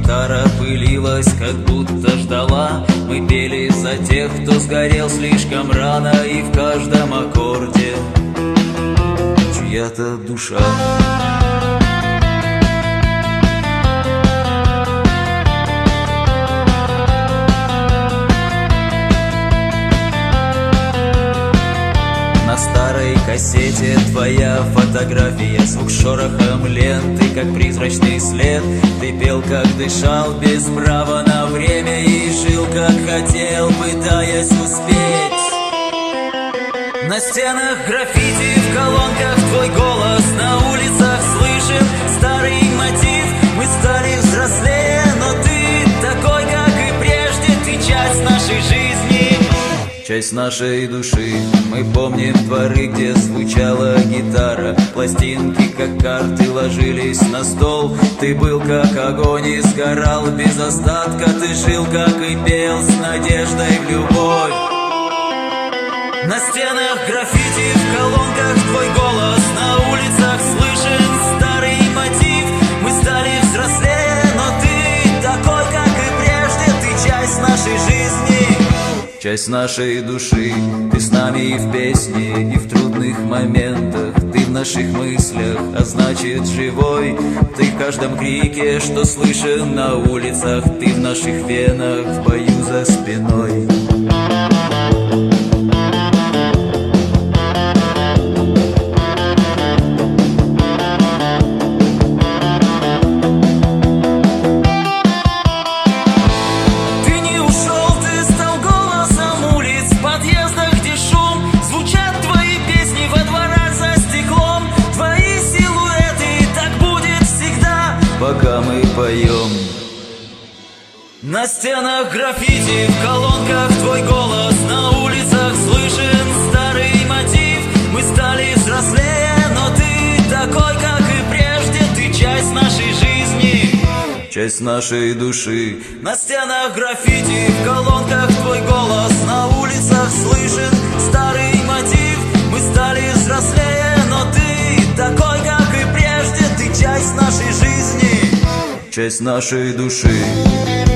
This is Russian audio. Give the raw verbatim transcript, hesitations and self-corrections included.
гитара пылилась, как будто ждала. Мы пели за тех, кто сгорел слишком рано, и в каждом аккорде чья-то душа. На старой кассете твоя фотография, звук шорохом ленты, как призрачный след. Ты пел, как дышал, без права на время, и жил, как хотел, пытаясь успеть. На стенах граффити, в колонках твой голос, на улицах слышен старый мотив. Мы стали взрослее, но ты такой, как и прежде, ты часть нашей жизни, часть нашей души. Мы помним дворы, где звучала гитара, пластинки, как карты, ложились на стол. Ты был как огонь и сгорал без остатка. Ты жил, как и пел, с надеждой в любовь. На стенах граффити, в колонках твой голос, на улицах слышен старый мотив. Мы стали взрослее, но ты такой, как и прежде, ты часть нашей жизни, часть нашей души. Ты с нами и в песне, и в трудных моментах. Ты в наших мыслях, а значит живой. Ты в каждом крике, что слышен на улицах. Ты в наших венах, в бою за спиной. Пока мы поем. На стенах граффити, в колонках твой голос, на улицах слышен старый мотив. Мы стали взрослее, но ты такой, как и прежде, ты часть нашей жизни, часть нашей души. На стенах граффити, в колонках твой голос, на улицах слышен старый мотив. Мы стали взрослее, но ты такой, как и прежде, ты часть нашей жизни, часть нашей души.